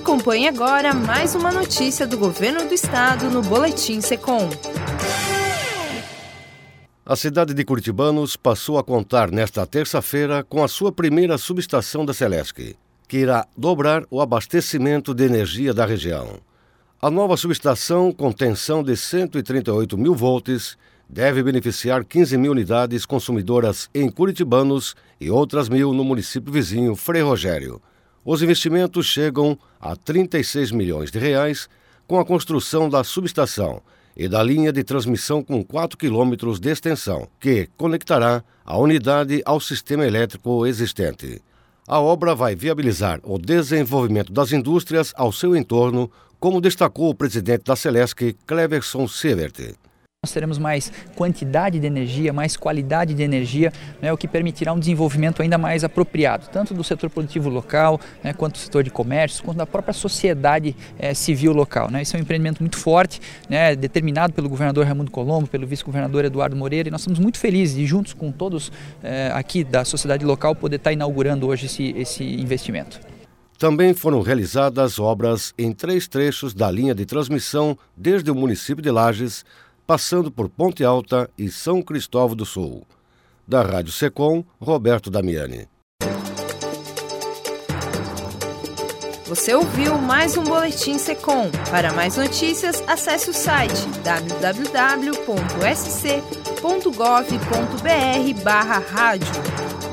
Acompanhe agora mais uma notícia do Governo do Estado no Boletim Secom. A cidade de Curitibanos passou a contar nesta terça-feira com a sua primeira subestação da Celesc, que irá dobrar o abastecimento de energia da região. A nova subestação, com tensão de 138 mil volts, deve beneficiar 15 mil unidades consumidoras em Curitibanos e outras 1.000 no município vizinho Frei Rogério. Os investimentos chegam a 36 milhões de reais com a construção da subestação e da linha de transmissão com 4 quilômetros de extensão, que conectará a unidade ao sistema elétrico existente. A obra vai viabilizar o desenvolvimento das indústrias ao seu entorno, como destacou o presidente da Celesc, Cleverson Sievert. Nós teremos mais quantidade de energia, mais qualidade de energia, o que permitirá um desenvolvimento ainda mais apropriado, tanto do setor produtivo local, quanto do setor de comércio, quanto da própria sociedade civil local. Esse é um empreendimento muito forte, determinado pelo governador Raimundo Colombo, pelo vice-governador Eduardo Moreira, e nós estamos muito felizes de, juntos com todos aqui da sociedade local, poder estar inaugurando hoje esse investimento. Também foram realizadas obras em 3 trechos da linha de transmissão desde o município de Lages, passando por Ponte Alta e São Cristóvão do Sul. Da Rádio Secom, Roberto Damiani. Você ouviu mais um Boletim Secom. Para mais notícias, acesse o site www.sc.gov.br/rádio.